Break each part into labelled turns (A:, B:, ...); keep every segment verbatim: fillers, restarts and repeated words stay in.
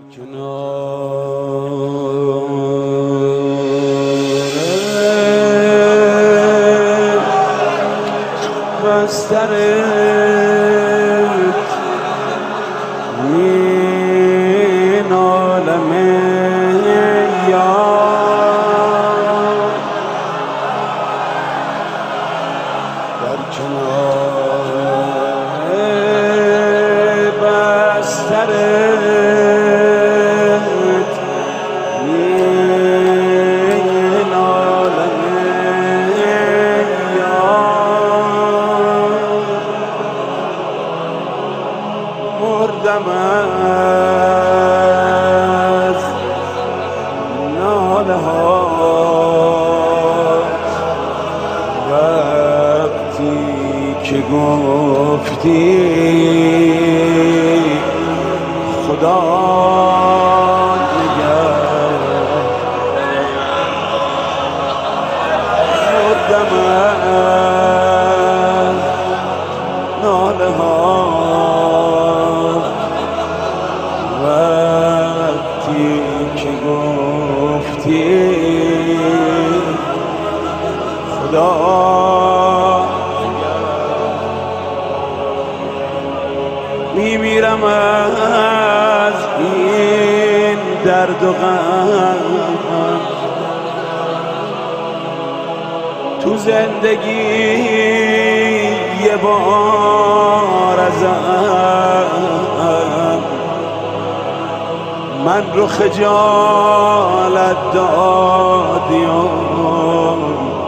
A: بسترت این عالم یار در کنار بسترت این عالم مردم از ناله هات وقتی که گفتی خدا نگر مردم از ناله هات وقتی که گفتی خدا میمیرم از این درد و غم تو زندگی یه بار ازم من رو خجالت دادیم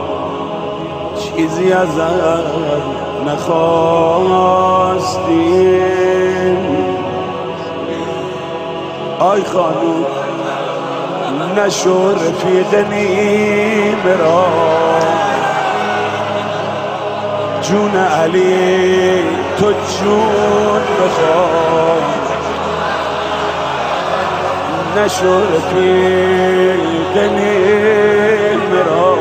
A: چیزی ازت نخواستیم آی خانوم نشو رفیق نیمه را جون علی تو جون بخواه نشو رفیق نیمه را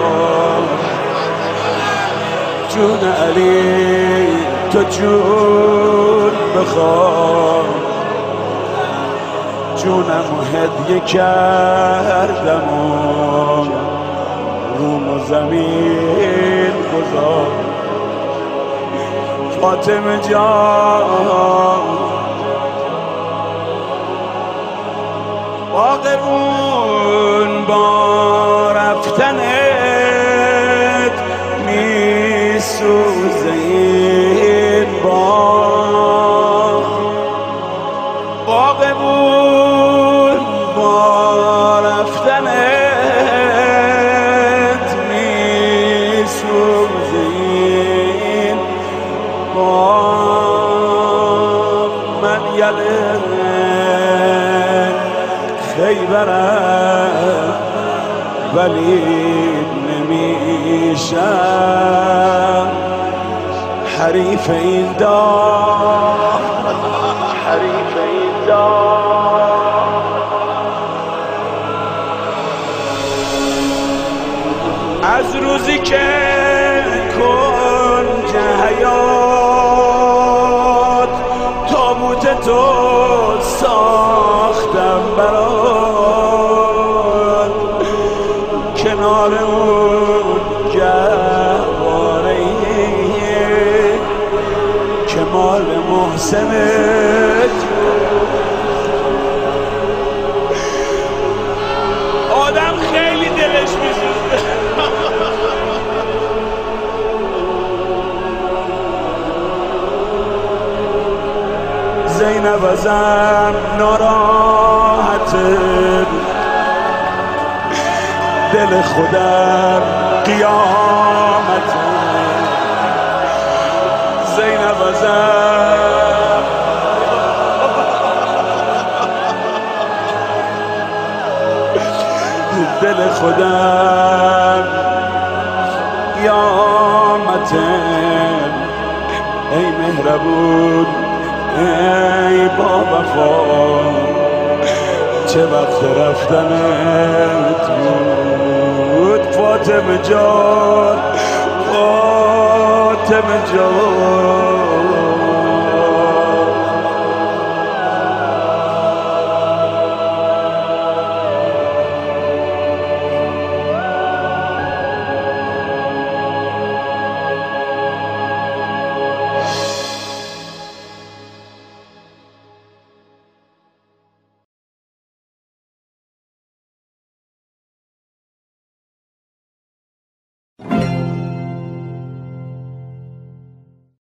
A: جون علی تو جون بخواه جونم هدیه کردم و روم و زمین گذار فاطمه جان باغبون با رفتنت میسوزه این باغ باغبون با رفتنت میسوزه این باغ من یله خیبرم ولی نمیشم حریف این دار حریف این دار از روزی که کنج حیات تابوت تو ساختم برات کنار اون گهواره‌ای که مال محسنت آدم خیلی دلش میسوزه زینب ازم ناراحته دل خودم قیامته زینب ازم دل خودم قیامته ای مهربون ای با وفا چه وقت رفتنت بود فاطمه جان فاطمه جان